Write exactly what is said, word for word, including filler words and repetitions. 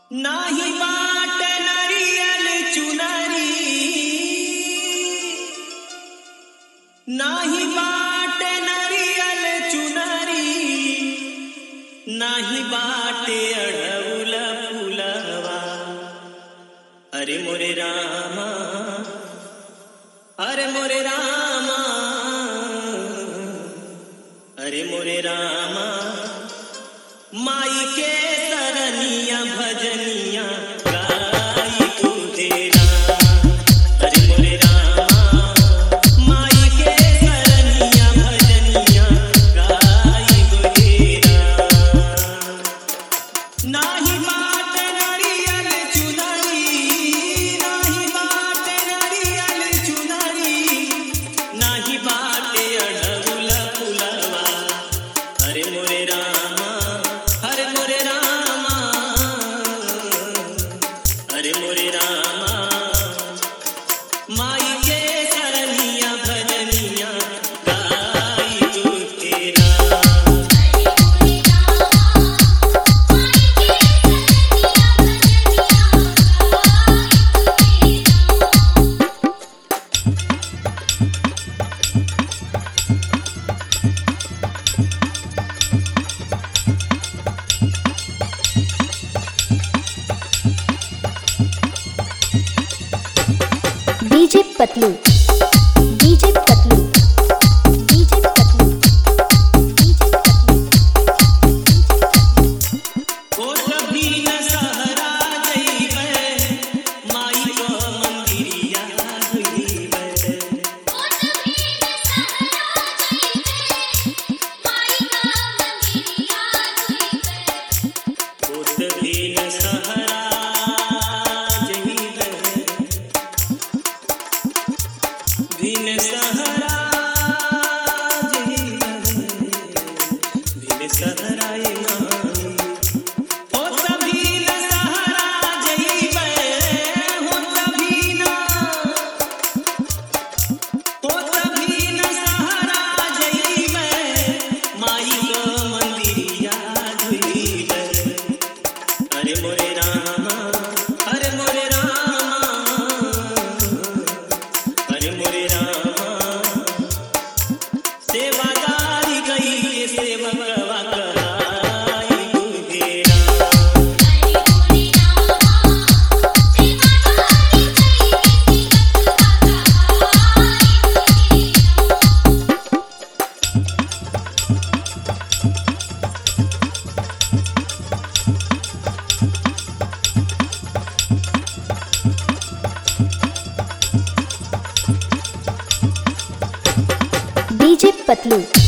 नाही बाट नरियल चुनरी, नाही बाट नरियल चुनरी, नाही बाटे अढ़उल फुलवा। अरे मोरे रामा, अरे मोरे रामा, अरे मोरे रामा, माई के तरनिया भजनिया गाई तुझेरा। अरे मोरे रामा, माई के तरनिया भजनिया गाई तुझेरा। नाही बाट नरियल चुनरी, नाही बाट नरियल चुनरी, नाही बाटे अढ़उल फुलवा। अरे मोरे रामा, अरे मोरे रामा, अरे मोरे रामा, माई के सरनिया भजनिया गाई तुझेरा। डीजे पतलू, डीजे पतलू, डीजे पतलू, डीजे पतलू। ओ कभी न सहरा जइबै, माई को मंदिरिया जइबै। ओ कभी न सहरा जइबै, माई का मंदिरिया जइबै। ओ कभी न सहरा जइबै, बिन सहरा जइबै, बिन सहराए माई। ओ कभी न सहरा जइबै, हो कभी न, ओ कभी न सहरा जइबै, माई को मंदिरिया जइबै। अरे मोरे रामा, अरे मोरे रामा, अरे मोरे रामा, सेवादारी गई के सेवकवा कराई तुझेरा। अरे मोरे रामा, सेवादारी गई के सेवकवा कराई तुझेरा। डीजे पतलू।